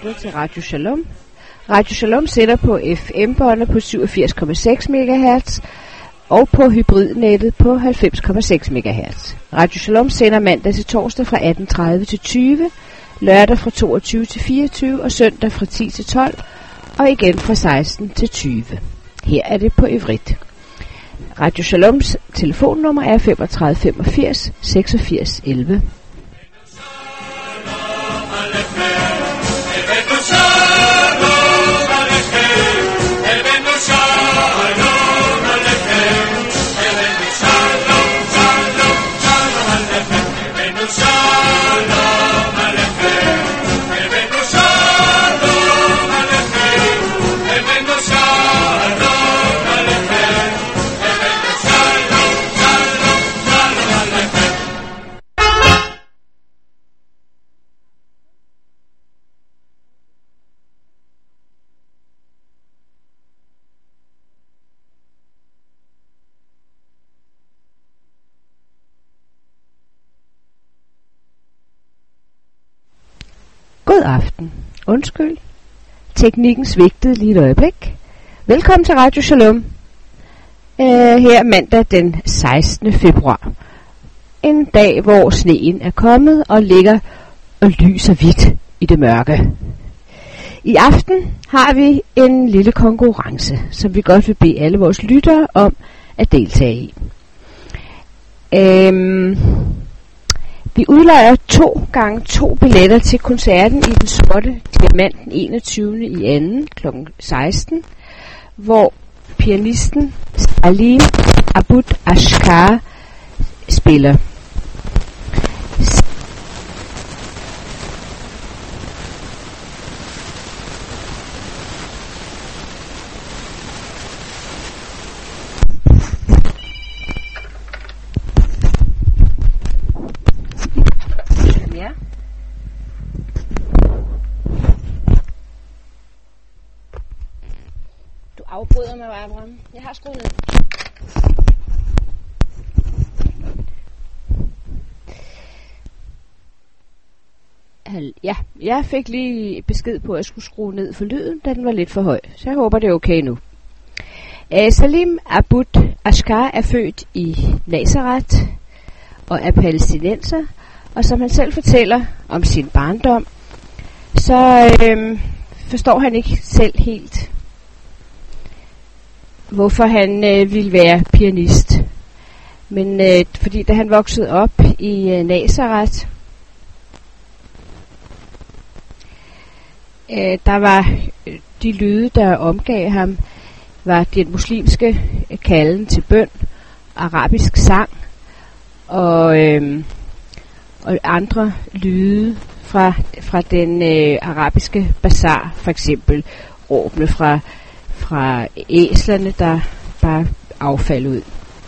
lytter til Radio Shalom. Radio Shalom sender på FM-båndet på 87,6 MHz og på hybridnettet på 90,6 MHz. Radio Shalom sender mandag til torsdag fra 18:30 til 20, lørdag fra 22 til 24 og søndag fra 10 til 12 og igen fra 16 til 20. Her er det på ivrit. Radio Shaloms telefonnummer er 35 85 86 11. God aften. Undskyld. Teknikken svigtede lige et øjeblik. Velkommen til Radio Shalom. Her mandag den 16. februar. En dag, hvor sneen er kommet og ligger og lyser hvidt i det mørke. I aften har vi en lille konkurrence, som vi godt vil bede alle vores lyttere om at deltage i. Vi udlejer 2x2 billetter til koncerten i Den Sorte Diamant den 21. i 2. kl. 16, hvor pianisten Salim Abud Ashkar spiller. Afbryder mig, Abraham. Jeg har skruet ned. Ja, jeg fik lige besked på, at jeg skulle skrue ned for lyden, da den var lidt for høj. Så jeg håber, det er okay nu. Salim Abud Ashkar er født i Nazareth og er palæstinenser. Og som han selv fortæller om sin barndom, så forstår han ikke selv helt, hvorfor han ville være pianist. Men fordi da han voksede op i Nazareth, der var de lyde, der omgav ham, var den muslimske kalden til bøn, arabisk sang og andre lyde fra den arabiske bazar, for eksempel råbene fra æslerne, der bare affald ud.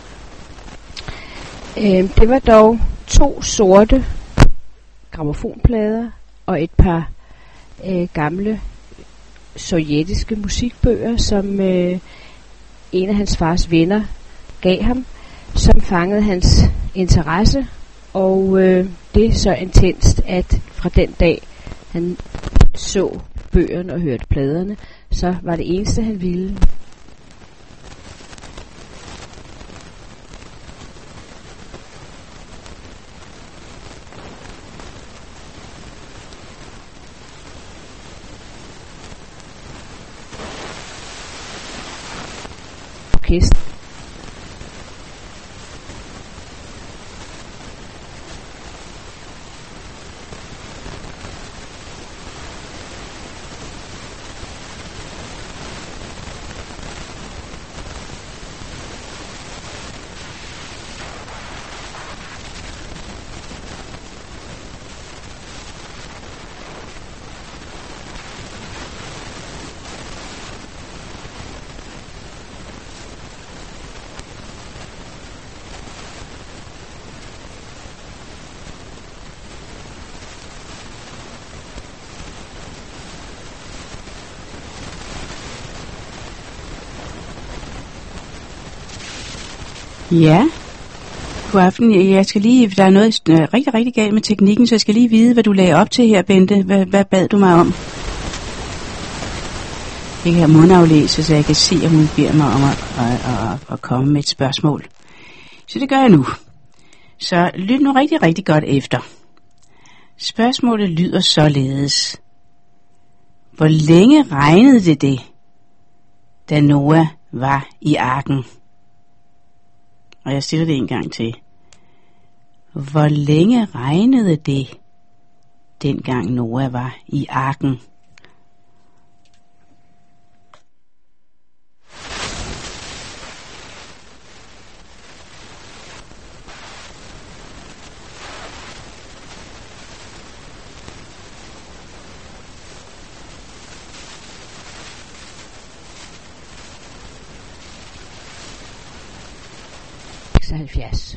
Det var dog 2 sorte grammofonplader og et par gamle sovjetiske musikbøger, som en af hans fars venner gav ham, som fangede hans interesse, og det så intenst, at fra den dag han så bøgerne og hørte pladerne, så var det eneste han ville. Orkester. Ja, god aften. Jeg skal lige, der er noget rigtig, rigtig galt med teknikken, så jeg skal lige vide, hvad du lagde op til her, Bente. Hvad bad du mig om? Det kan mundaflæse, så jeg kan se, om hun beder mig om at komme med et spørgsmål. Så det gør jeg nu. Så lyt nu rigtig, rigtig godt efter. Spørgsmålet lyder således. Hvor længe regnede det, da Noah var i arken? Og jeg stiller det en gang til. Hvor længe regnede det, dengang Noah var i arken? Yes.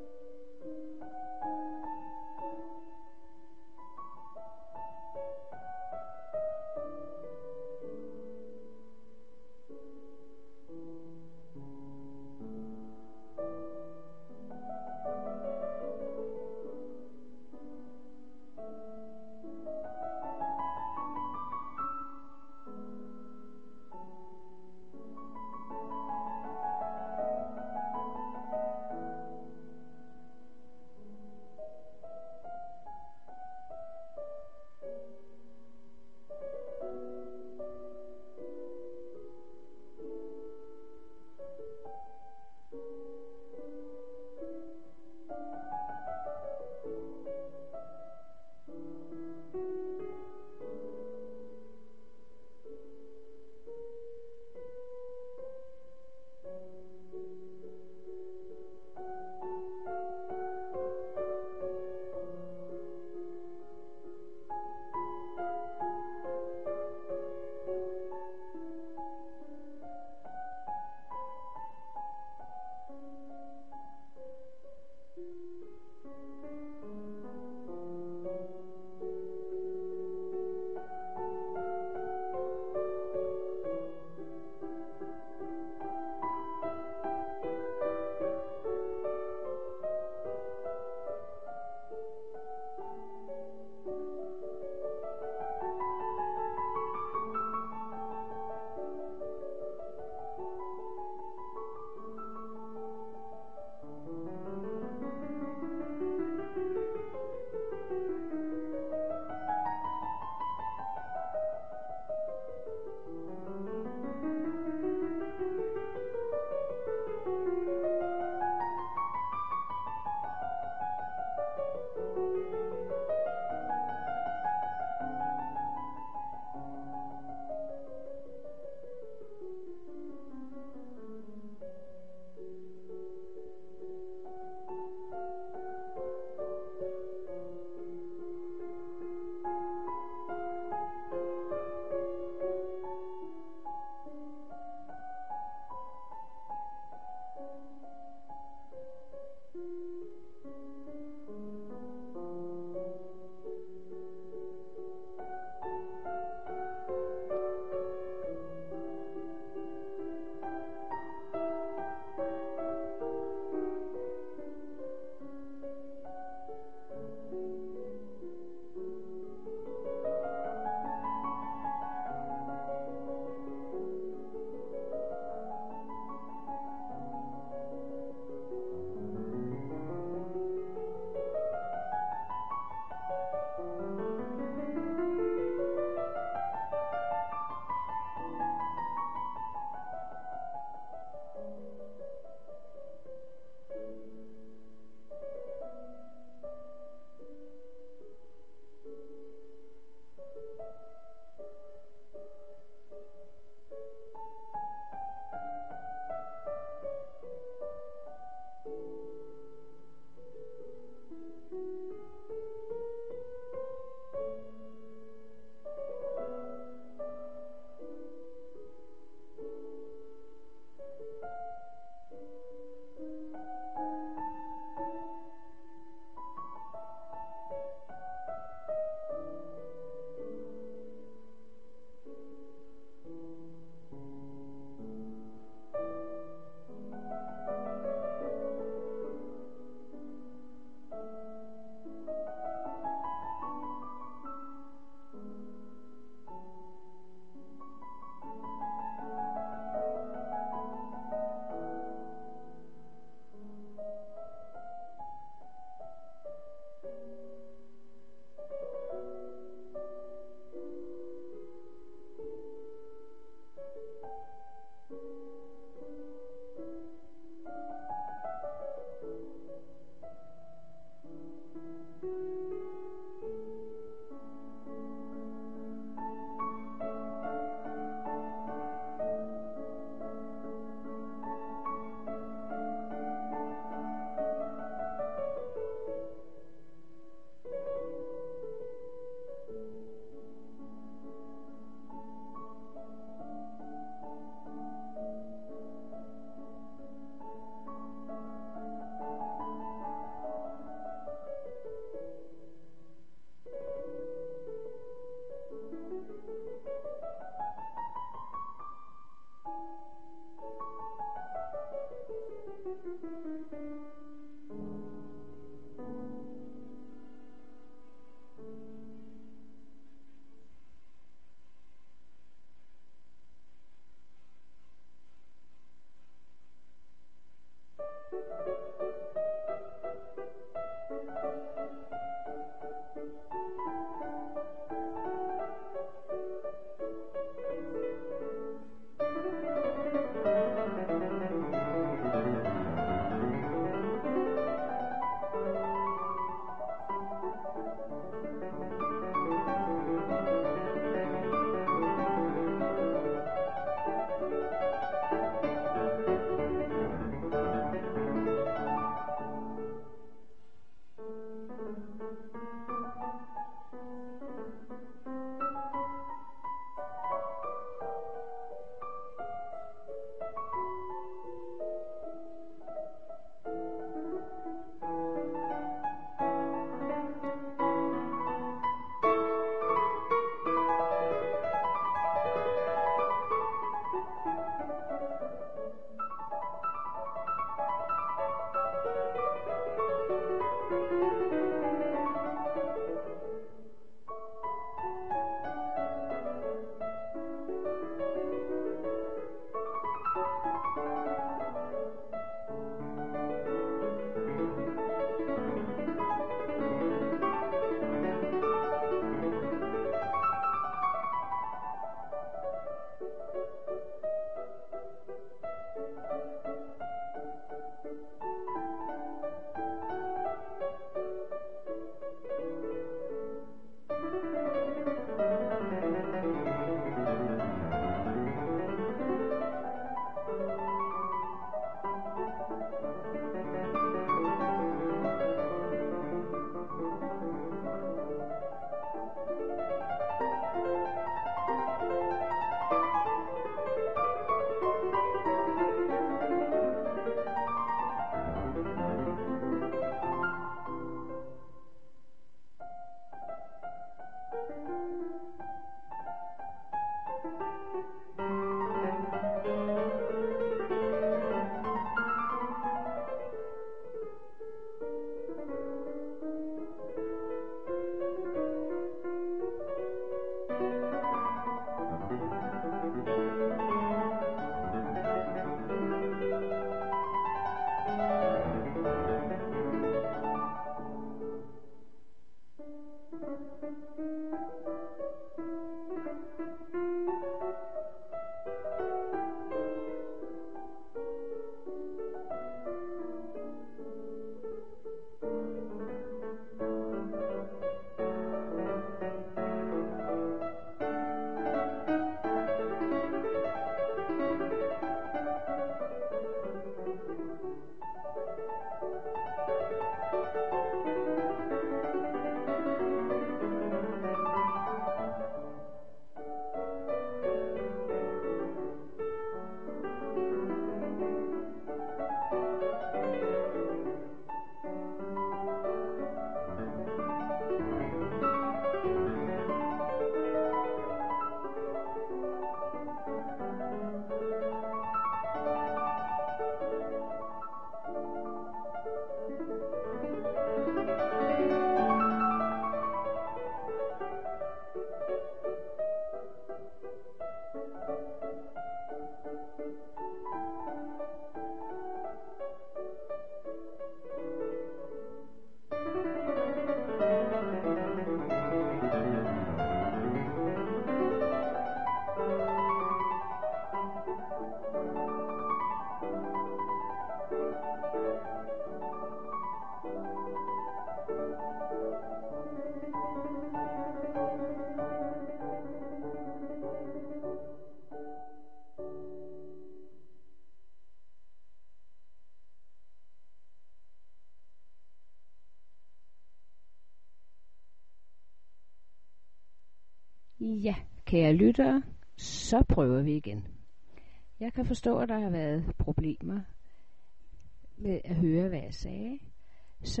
Ja, kære lyttere, så prøver vi igen. Jeg kan forstå, at der har været problemer med at høre, hvad jeg sagde. Så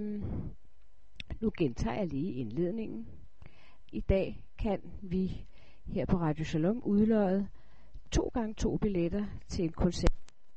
nu gentager jeg lige indledningen. I dag kan vi her på Radio Shalom udlodde 2x2 billetter til en koncert.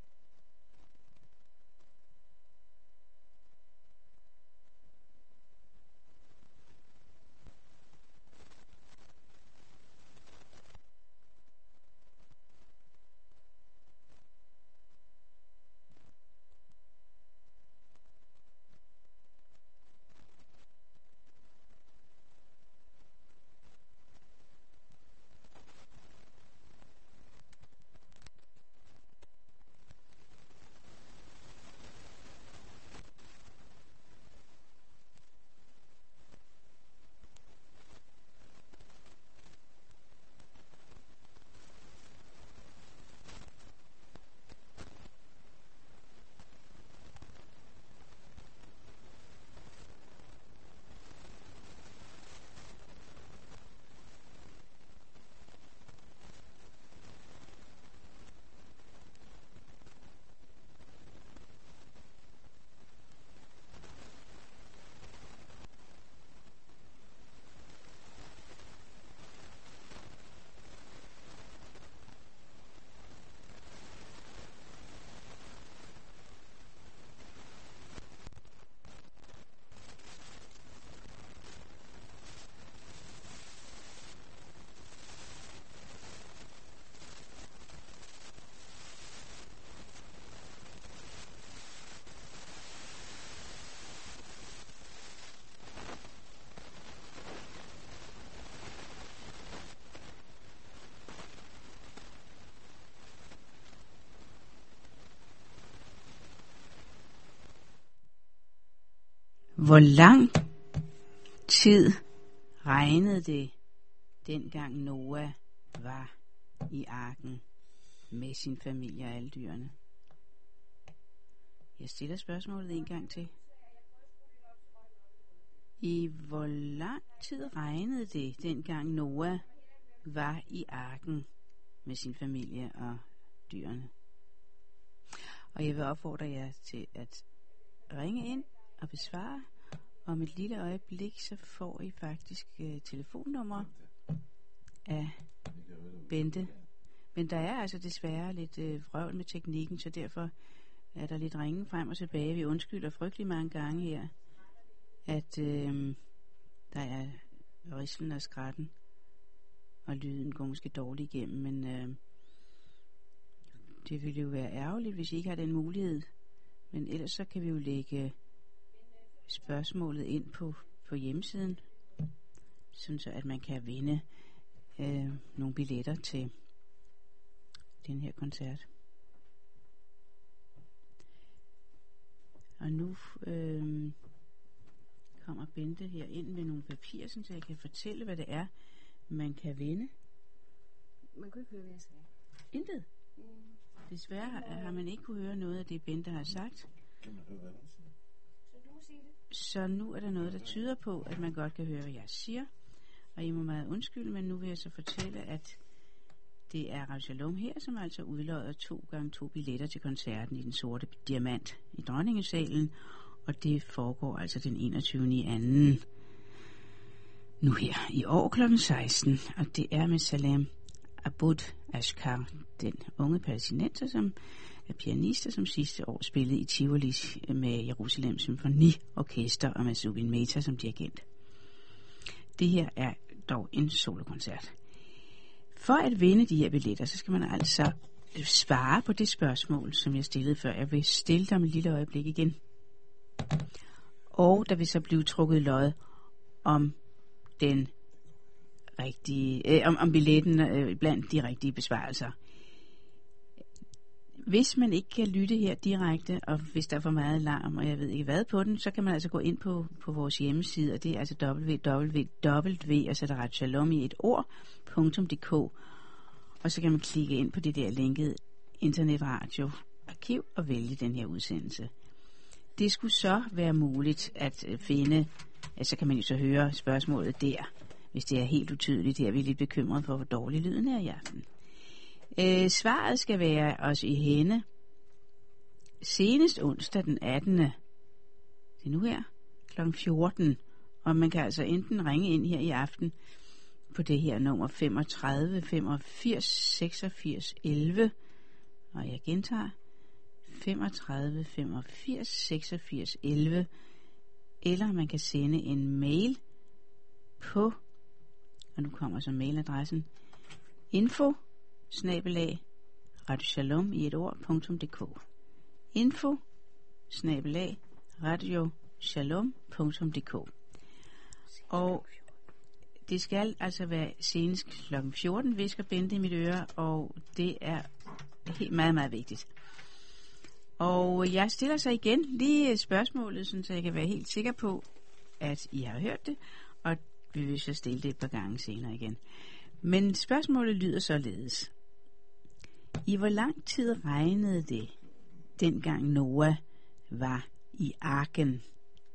Hvor lang tid regnede det, dengang Noah var i arken med sin familie og alle dyrene? Jeg stiller spørgsmålet en gang til. I hvor lang tid regnede det, dengang Noah var i arken med sin familie og dyrene? Og jeg vil opfordre jer til at ringe ind og besvare. Om et lille øjeblik, så får I faktisk telefonnummer af Bente. Men der er altså desværre lidt vrøvl med teknikken, så derfor er der lidt ringen frem og tilbage. Vi undskylder frygtelig mange gange her, at der er rislen og skratten, og lyden går måske dårligt igennem, men det ville jo være ærgerligt, hvis I ikke har den mulighed. Men ellers så kan vi jo lægge spørgsmålet ind på hjemmesiden, sådan så at man kan vinde nogle billetter til den her koncert. Og nu kommer Bente her ind med nogle papirer, så jeg kan fortælle, hvad det er, man kan vinde. Man kunne ikke høre, hvad jeg sagde. Intet. Desværre har man ikke kunne høre noget af det, Bente har sagt. Så nu er der noget, der tyder på, at man godt kan høre, hvad jeg siger. Og I må meget undskylde, men nu vil jeg så fortælle, at det er Radio Shalom her, som altså udlodder 2x2 billetter til koncerten i Den Sorte Diamant i Dronningesalen. Og det foregår altså den 21.2. nu her i år kl. 16. Og det er med Salem Abud Ashkar, den unge palæstinenser, som er pianister, som sidste år spillede i Tivoli med Jerusalem Symfoniorkester og med Zubin Mehta som dirigent. Det her er dog en solokoncert. For at vinde de her billetter, så skal man altså svare på det spørgsmål, som jeg stillede før. Jeg vil stille dig om et lille øjeblik igen. Og der vil så blive trukket lod om den rigtige, om billetten blandt de rigtige besvarelser. Hvis man ikke kan lytte her direkte, og hvis der er for meget larm, og jeg ved ikke hvad på den, så kan man altså gå ind på vores hjemmeside, og det er altså www, og så er der Radio Shalom i et ord.dk, og så kan man klikke ind på det der linket internetradio arkiv og vælge den her udsendelse. Det skulle så være muligt at finde, så kan man jo så høre spørgsmålet der. hvis det er helt utydeligt. Her er vi lidt bekymret for, hvor dårlig lyden er i aften. Svaret skal være os i hænde senest onsdag den 18. Det er nu her, kl. 14. Og man kan altså enten ringe ind her i aften på det her nummer 35 85 86 11. Og jeg gentager 35 85 86 11. Eller man kan sende en mail på, og nu kommer så mailadressen, info@radioshalom i et ord.dk. info@radioshalom.dk. Og det skal altså være senest kl. 14, visker Bente i mit øre, og det er helt meget, meget vigtigt. Og jeg stiller så igen lige spørgsmålet, så jeg kan være helt sikker på, at I har hørt det, og vi vil så stille det et par gange senere igen. Men spørgsmålet lyder således. I hvor lang tid regnede det, dengang Noah var i arken?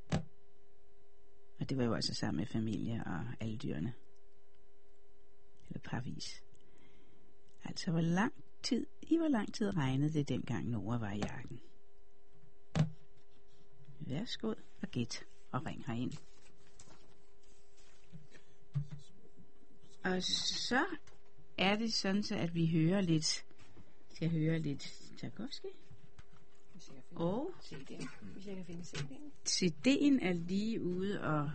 Og det var jo altså sammen med familie og alle dyrene. Eller parvis. Altså hvor lang tid regnede det, dengang Noah var i arken? Værsgo og gæt og ring herind. Og så er det sådan, så at vi skal høre lidt Tchaikovsky. Og hvis jeg kan finde CD'en. CD'en er lige ude og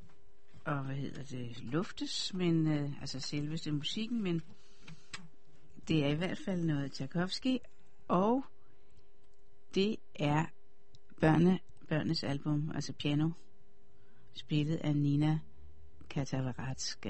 luftes, men altså selveste musikken, men det er i hvert fald noget Tchaikovsky, og det er børnenes album, altså piano, spillet af Nina Katavaratska.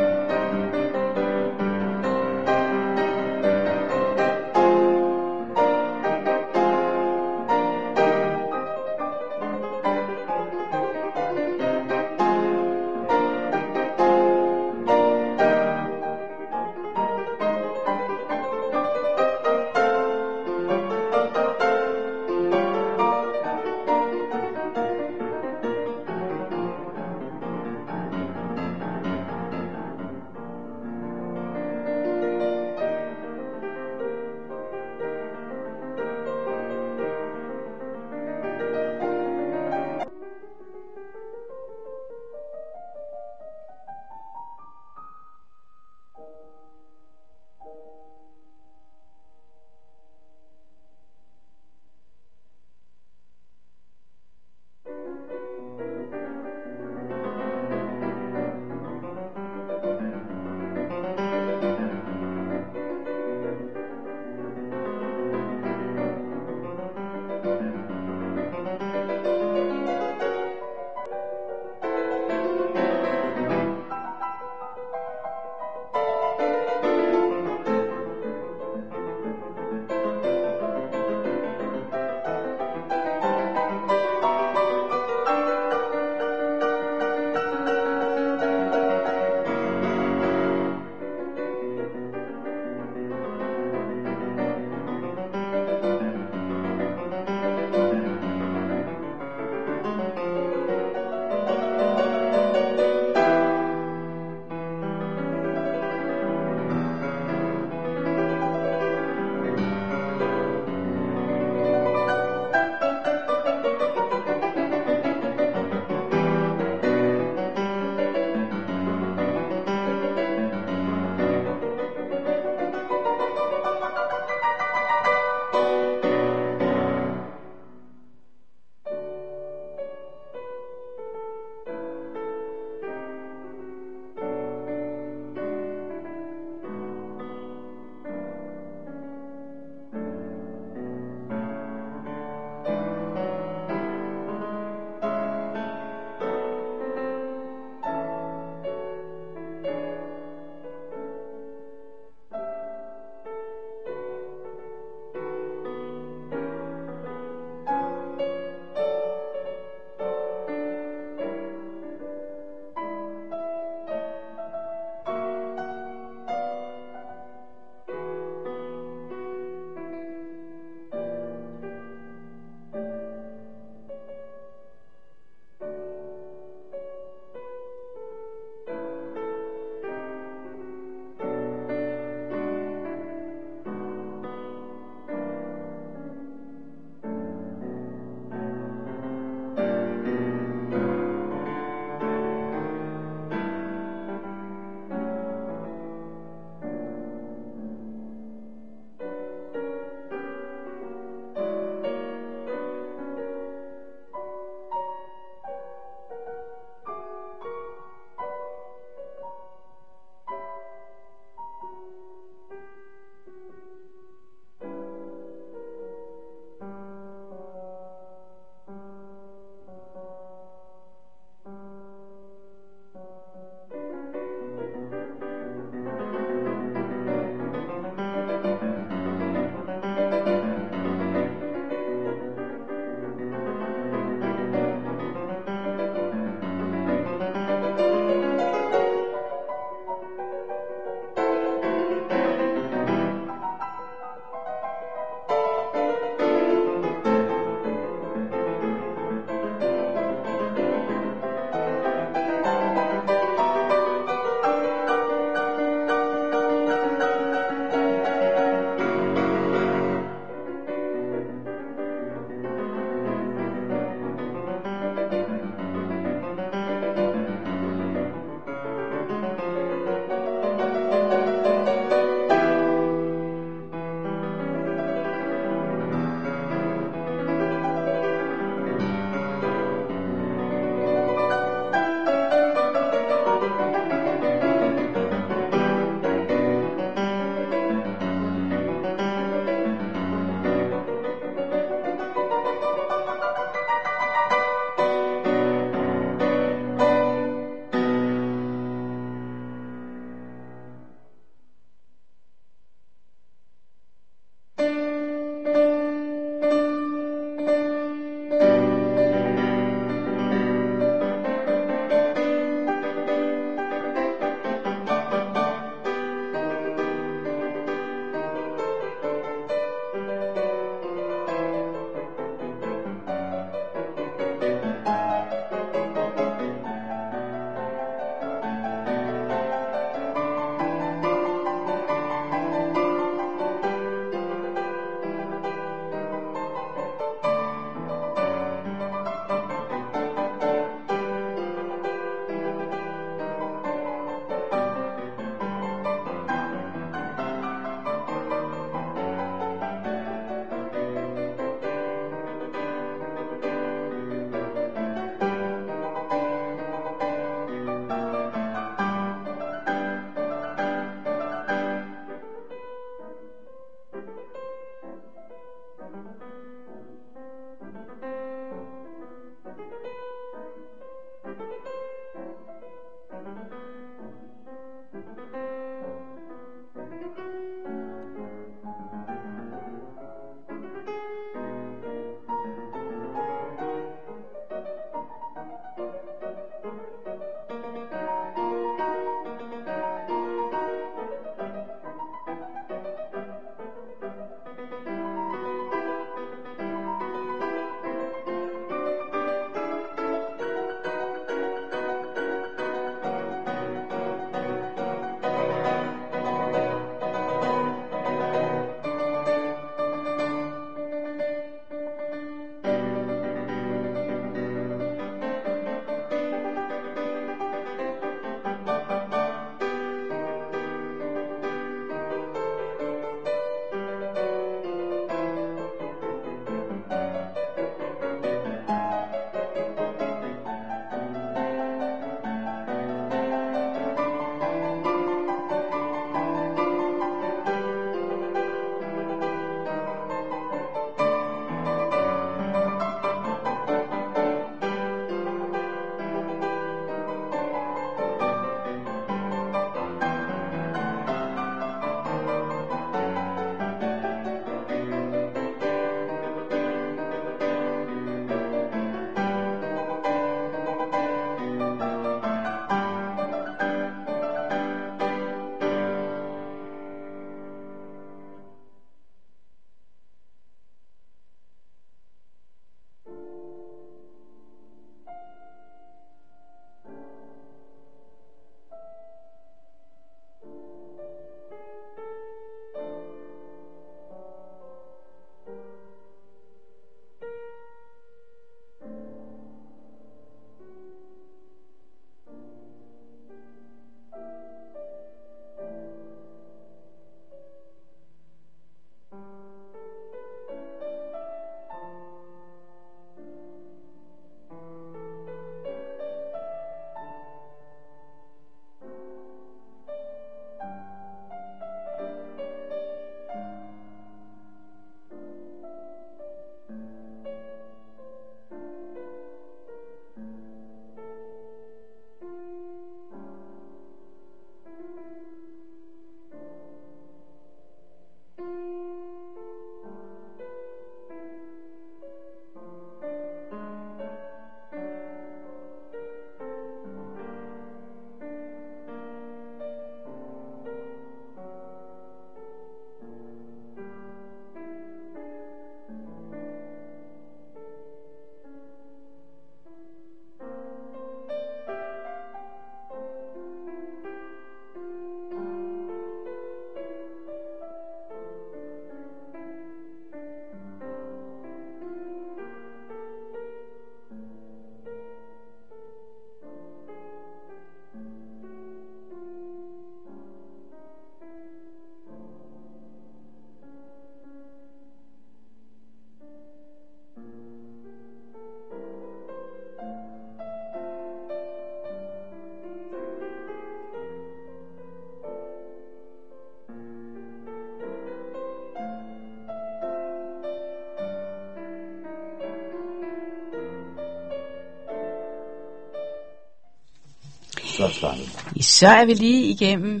Så starter vi. Så er vi lige igennem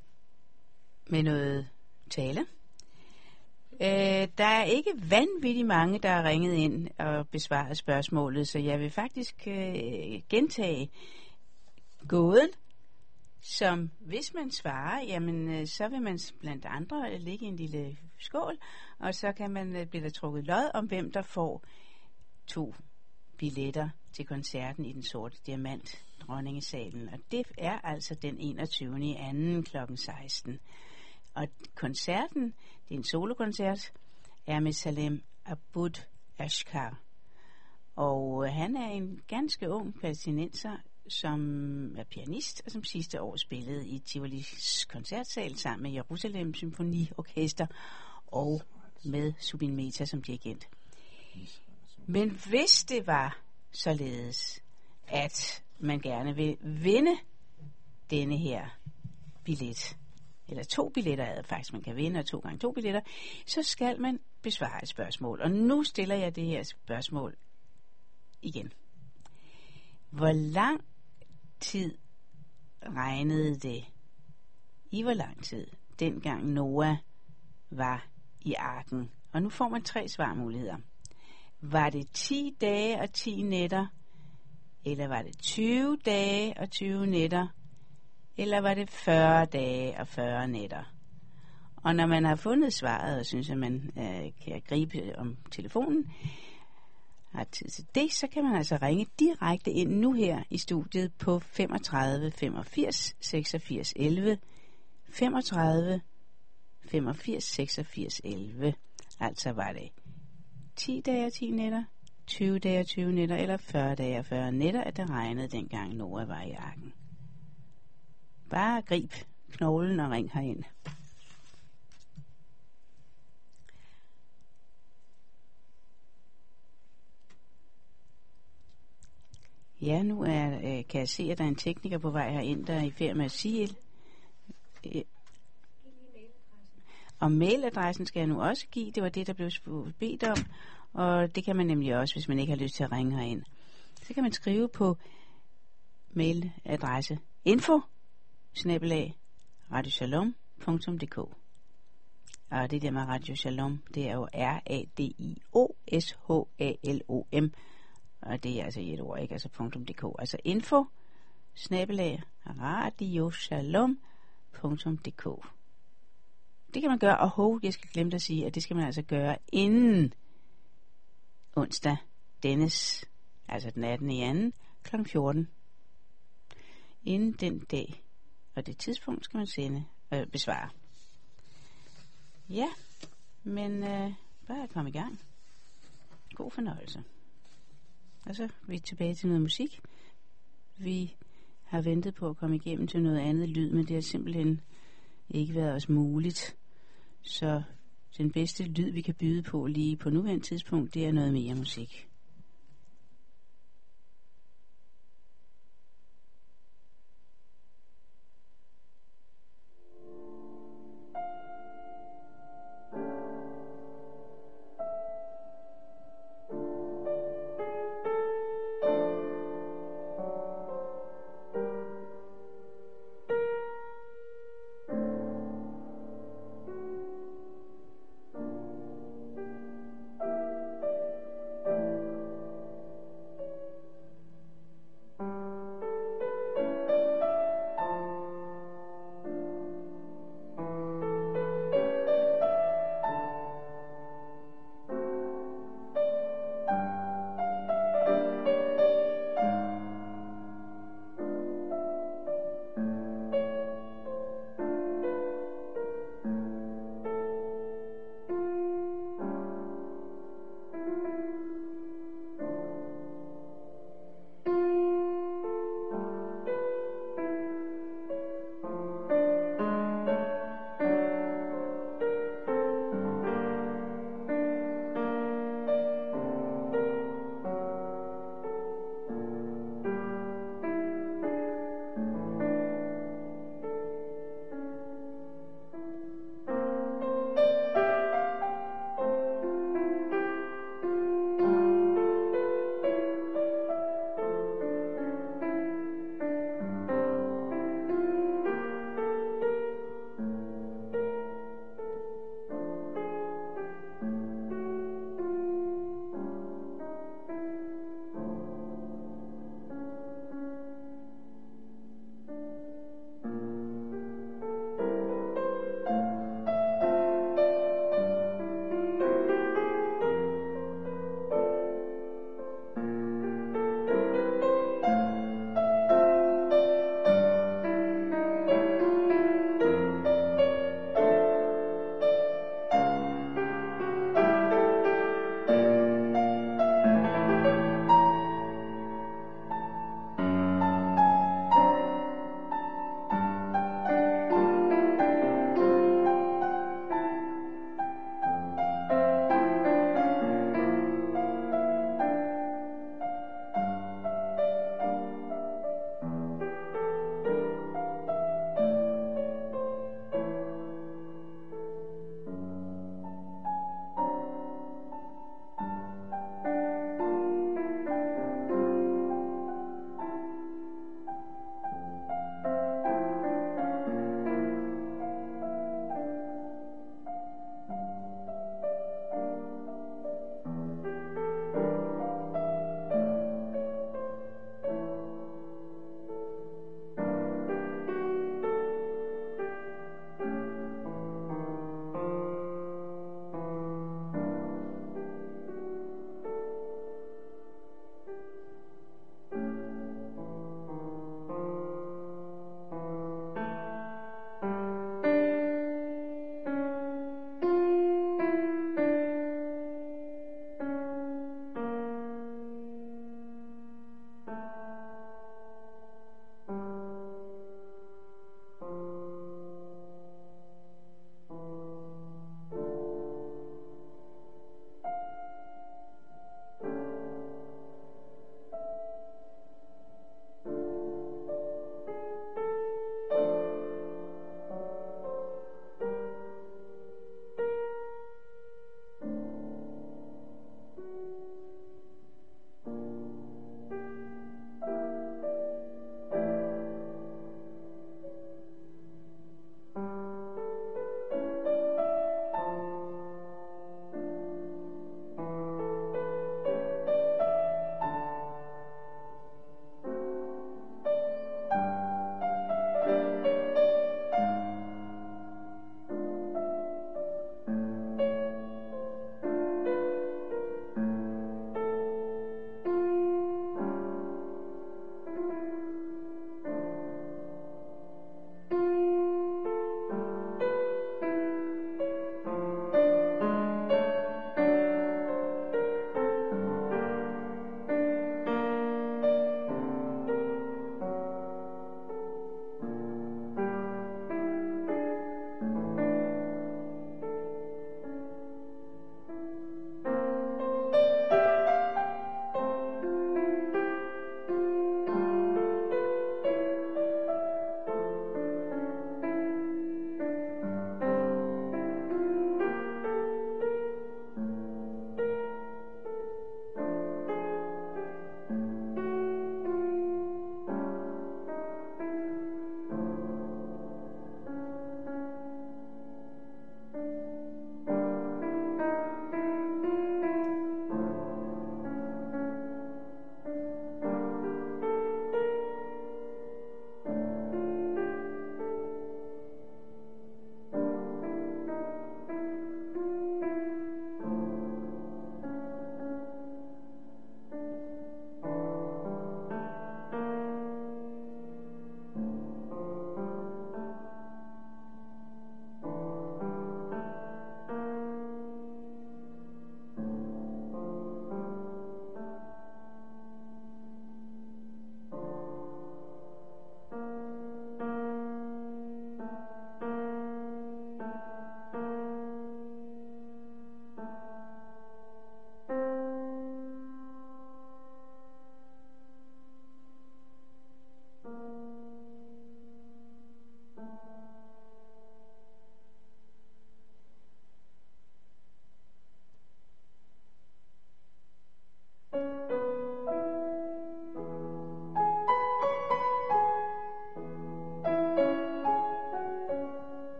med noget tale. Der er ikke vanvittigt mange, der har ringet ind og besvaret spørgsmålet, så jeg vil faktisk gentage gåden, som hvis man svarer, jamen så vil man blandt andre lægge en lille skål, og så kan man blive der trukket lod om, hvem der får 2 billetter til koncerten i Den Sorte Diamant, Dronningesalen. Og det er altså den 21. i anden kl. 16. Og koncerten, det er en solokoncert, er med Salem Abboud Ashkar. Og han er en ganske ung palæstinenser, som er pianist, og som sidste år spillede i Tivolis koncertsal sammen med Jerusalem Symfoniorkester og med Zubin Mehta som dirigent. Men hvis det var således, at man gerne vil vinde denne her billet, eller 2 billetter er det faktisk, man kan vinde, og 2 gange 2 billetter, så skal man besvare et spørgsmål. Og nu stiller jeg det her spørgsmål igen. Hvor lang tid regnede det, i hvor lang tid, dengang Noah var i arken? Og nu får man 3 svarmuligheder. Var det 10 dage og 10 nætter? Eller var det 20 dage og 20 nætter? Eller var det 40 dage og 40 nætter? Og når man har fundet svaret, og synes, at man kan gribe om telefonen, har tid til det, så kan man altså ringe direkte ind nu her i studiet på 35 85 86 11. 35 85 86 11. Altså var det 10 dage og 10 nætter, 20 dage og 20 nætter, eller 40 dage og 40 nætter, at det regnede dengang Noah var i arken. Bare grib knoglen og ring herind. Ja, nu kan jeg se, at der er en tekniker på vej herind, der er i færd med at sige. Og mailadressen skal jeg nu også give. Det var det, der blev bedt om. Og det kan man nemlig også, hvis man ikke har lyst til at ringe herind. Så kan man skrive på mailadresse info@radioshalom.dk. Og det der med Radio Shalom, det er jo RADIOSHALOM. Og det er altså i et ord, ikke? Altså .dk. Altså info@radioshalom.dk. Det kan man gøre, og jeg skal glemme at sige, at det skal man altså gøre inden onsdag altså den 18. i anden, kl. 14. Inden den dag og det tidspunkt skal man besvare. Ja, men bare at komme i gang. God fornøjelse. Og så er vi tilbage til noget musik. Vi har ventet på at komme igennem til noget andet lyd, men det har simpelthen ikke været os muligt. Så den bedste lyd, vi kan byde på lige på nuværende tidspunkt, det er noget mere musik.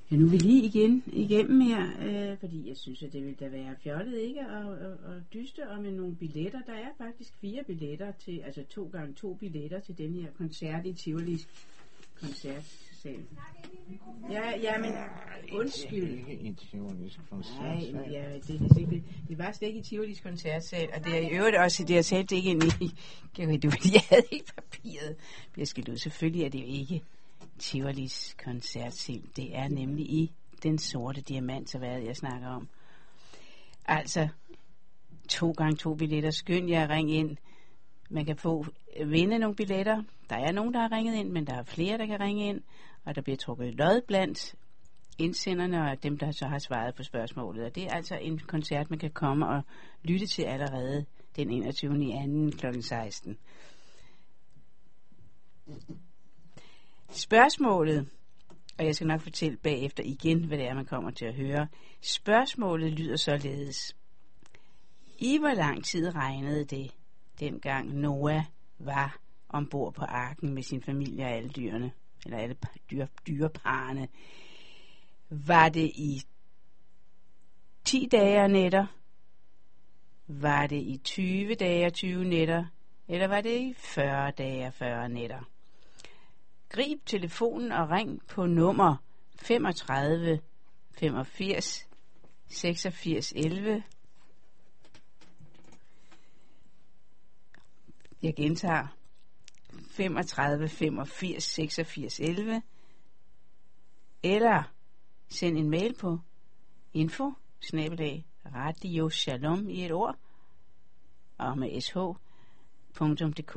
Ja, nu er vi lige igennem her, fordi jeg synes, at det ville da være fjollet, ikke? Og dyste om nogle billetter. Der er faktisk 4 billetter til, altså 2x2 billetter til den her koncert i Tivolis koncertsal. Ja, men undskyld. Ikke i Tivolis Nej, koncertsal. ja, det var slet ikke i Tivolis koncertsal, og det er i øvrigt også, det jeg sagde det ikke ind i, jeg havde ikke papiret. Jeg skal ud, selvfølgelig er det jo ikke Tivolis koncertsal. Det er nemlig i Den Sorte Diamant, så hvad jeg snakker om. Altså, 2x2 billetter. Skynd jer at ringe ind. Man kan vinde nogle billetter. Der er nogen, der har ringet ind, men der er flere, der kan ringe ind. Og der bliver trukket lod blandt indsenderne og dem, der så har svaret på spørgsmålet. Og det er altså en koncert, man kan komme og lytte til allerede den 21. kl. 16. Spørgsmålet, og jeg skal nok fortælle bagefter igen, hvad det er, man kommer til at høre. Spørgsmålet lyder således. I hvor lang tid regnede det, dengang Noah var ombord på arken med sin familie og alle dyrene, eller alle dyreparerne? Var det i 10 dage og nætter? Var det i 20 dage og 20 nætter? Eller var det i 40 dage og 40 nætter? Grib telefonen og ring på nummer 35 85 86 11. Jeg gentager. 35 85 86 11. Eller send en mail på info@radioshalom i et ord og med sh.dk.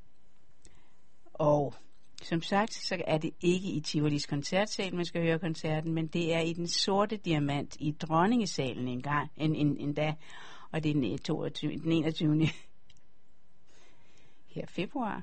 Og som sagt, så er det ikke i Tivolis koncertsal, man skal høre koncerten, men det er i Den Sorte Diamant i Dronningesalen endda, og det er den 21. her februar.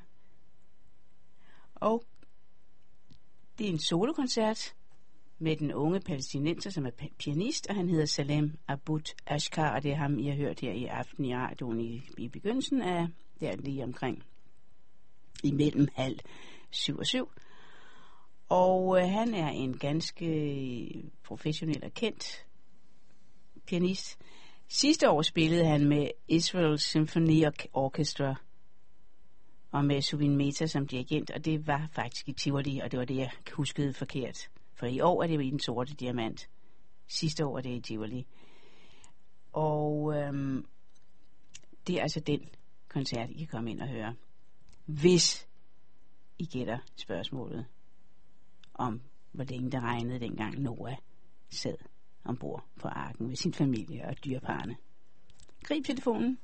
Og det er en solokoncert med den unge palæstinenser, som er pianist, og han hedder Salem Abud Ashkar, og det er ham, I har hørt her i aften i radioen i begyndelsen af, der lige omkring imellem 6:30 og 7. Og han er en ganske professionel og kendt pianist. Sidste år spillede han med Israel Symphony Orchestra og med Suvin Mehta som dirigent, og det var faktisk i Tivoli, og det var det, jeg huskede forkert. For i år er det jo i Den Sorte Diamant. Sidste år er det i Tivoli. Og det er altså den koncert, I kan komme ind og høre. Hvis I gætter spørgsmålet om, hvor længe det regnede dengang Noah sad ombord på arken med sin familie og dyreparerne. Grib telefonen.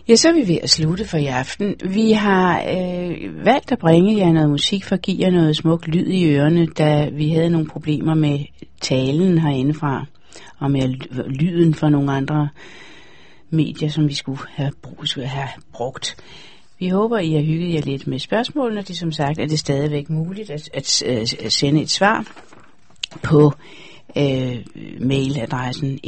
Ja, så er vi ved at slutte for i aften. Vi har valgt at bringe jer noget musik for at give jer noget smuk lyd i ørerne, da vi havde nogle problemer med talen herindefra, og med lyden fra nogle andre medier, som vi skulle have brugt. Vi håber, I har hygget jer lidt med spørgsmålene, og som sagt er det stadigvæk muligt at sende et svar på mailadressen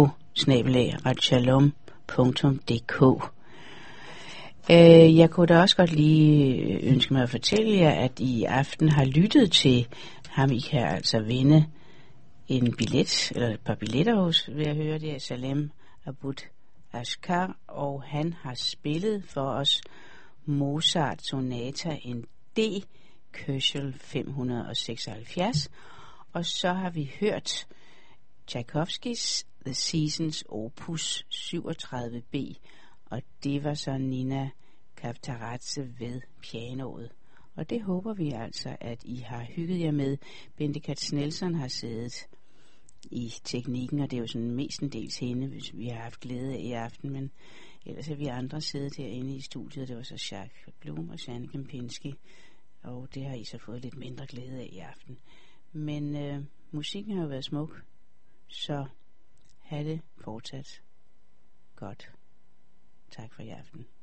info@radioshalom.dk. Jeg kunne da også godt lige ønske mig at fortælle jer, at I aften har lyttet til ham, I kan altså vinde en billet, eller et par billetter hos, ved at høre det af Salem Abud Ashkar, og han har spillet for os Mozart Sonata en D, Köchel 576, og så har vi hørt Tchaikovskys The Seasons Opus 37B, og det var så Nina Kavtaradze ved pianoet. Og det håber vi altså, at I har hygget jer med. Bente Katz Nielsen har siddet i teknikken, og det er jo sådan mestendels hende, hvis vi har haft glæde af i aften, men ellers har vi andre siddet herinde i studiet. Det var så Jacques Blum og Janne Kempinski, og det har I så fået lidt mindre glæde af i aften. Men musikken har jo været smuk, så have det fortsat godt. Tak for i aften.